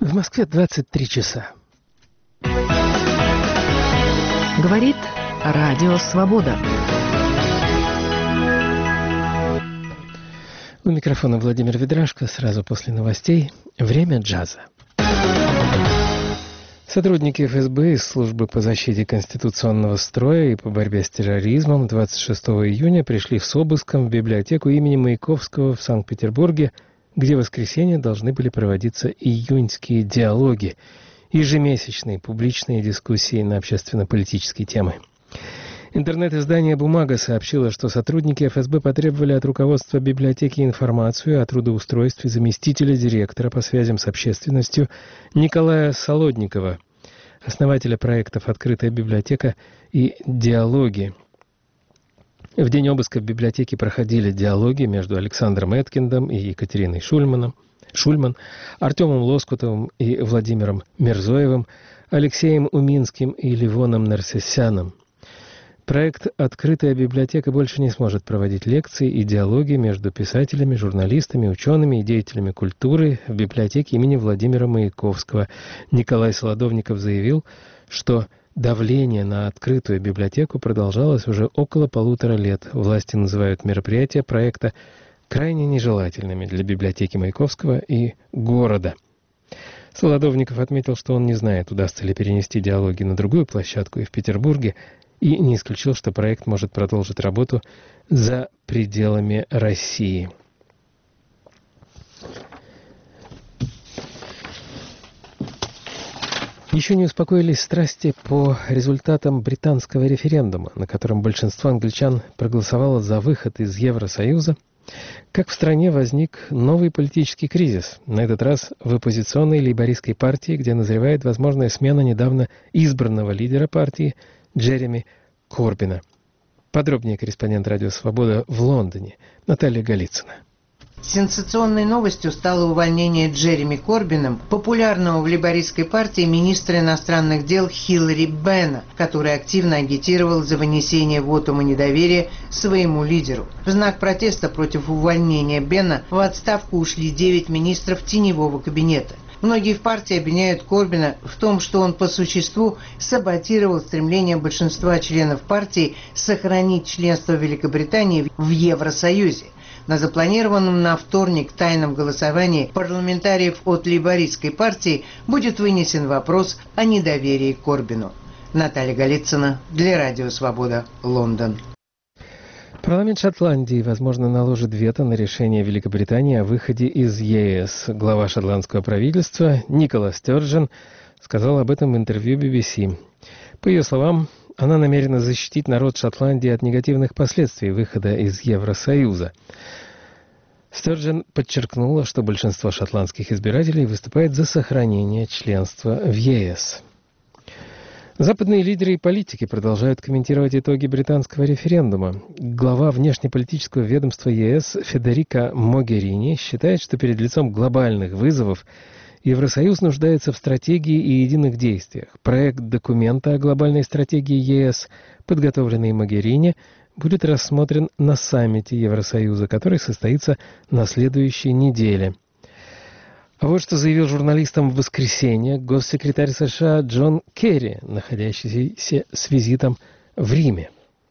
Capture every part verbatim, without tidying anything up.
В Москве двадцать три часа. Говорит Радио Свобода. У микрофона Владимир Ведрашко. Сразу после новостей «Время джаза». Сотрудники эф эс бэ из Службы по защите конституционного строя и по борьбе с терроризмом двадцать шестого июня пришли с обыском в библиотеку имени Маяковского в Санкт-Петербурге, где в воскресенье должны были проводиться июньские диалоги, ежемесячные публичные дискуссии на общественно-политические темы. Интернет-издание «Бумага» сообщило, что сотрудники эф эс бэ потребовали от руководства библиотеки информацию о трудоустройстве заместителя директора по связям с общественностью Николая Солодникова, основателя проектов «Открытая библиотека» и «Диалоги». В день обыска в библиотеке проходили диалоги между Александром Эткиндом и Екатериной Шульманом, Шульман, Артемом Лоскутовым и Владимиром Мирзоевым, Алексеем Уминским и Ливоном Нарсесяном. Проект «Открытая библиотека» больше не сможет проводить лекции и диалоги между писателями, журналистами, учеными и деятелями культуры в библиотеке имени Владимира Маяковского. Николай Солодовников заявил, что давление на открытую библиотеку продолжалось уже около полутора лет. Власти называют мероприятия проекта крайне нежелательными для библиотеки Маяковского и города. Солодовников отметил, что он не знает, удастся ли перенести диалоги на другую площадку и в Петербурге, и не исключил, что проект может продолжить работу за пределами России. Еще не успокоились страсти по результатам британского референдума, на котором большинство англичан проголосовало за выход из Евросоюза, как в стране возник новый политический кризис, на этот раз в оппозиционной лейбористской партии, где назревает возможная смена недавно избранного лидера партии Джереми Корбина. Подробнее корреспондент «Радио Свобода» в Лондоне Наталья Голицына. Сенсационной новостью стало увольнение Джереми Корбином, популярного в лейбористской партии министра иностранных дел Хиллари Бенна, который активно агитировал за вынесение вотума недоверия своему лидеру. В знак протеста против увольнения Бенна в отставку ушли девять министров теневого кабинета. Многие в партии обвиняют Корбина в том, что он по существу саботировал стремление большинства членов партии сохранить членство Великобритании в Евросоюзе. На запланированном на вторник тайном голосовании парламентариев от лейбористской партии будет вынесен вопрос о недоверии к Корбину. Наталья Голицына для Радио Свобода, Лондон. Парламент Шотландии, возможно, наложит вето на решение Великобритании о выходе из е эс. Глава шотландского правительства Никола Стёрджен сказал об этом в интервью би би си. По ее словам, она намерена защитить народ Шотландии от негативных последствий выхода из Евросоюза. Стёрджен подчеркнула, что большинство шотландских избирателей выступает за сохранение членства в е эс. Западные лидеры и политики продолжают комментировать итоги британского референдума. Глава внешнеполитического ведомства е эс Федерика Могерини считает, что перед лицом глобальных вызовов Евросоюз нуждается в стратегии и единых действиях. Проект документа о глобальной стратегии е эс, подготовленный Могерини, будет рассмотрен на саммите Евросоюза, который состоится на следующей неделе. А вот что заявил журналистам в воскресенье госсекретарь США Джон Керри, находящийся с визитом в Риме.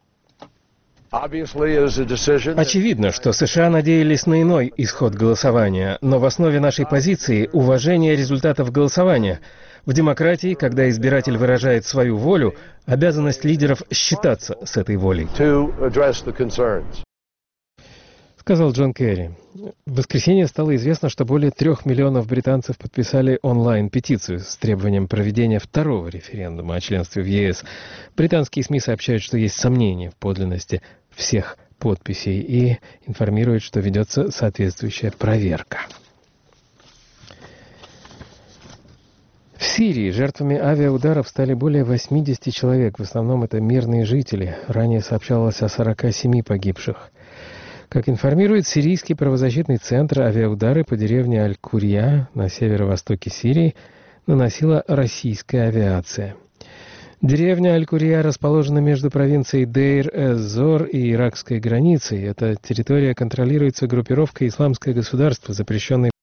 Очевидно, что США надеялись на иной исход голосования, но в основе нашей позиции – уважение результатов голосования. В демократии, когда избиратель выражает свою волю, обязанность лидеров считаться с этой волей. Сказал Джон Керри. В воскресенье стало известно, что более трех миллионов британцев подписали онлайн-петицию с требованием проведения второго референдума о членстве в е эс. Британские СМИ сообщают, что есть сомнения в подлинности всех подписей и информируют, что ведется соответствующая проверка. В Сирии жертвами авиаударов стали более восьмидесяти человек. В основном это мирные жители. Ранее сообщалось о сорока семи погибших. Как информирует сирийский правозащитный центр, авиаудары по деревне Аль-Курья на северо-востоке Сирии наносила российская авиация. Деревня Аль-Курья расположена между провинцией Дейр-эз-Зор и иракской границей. Эта территория контролируется группировкой «Исламское государство», запрещенной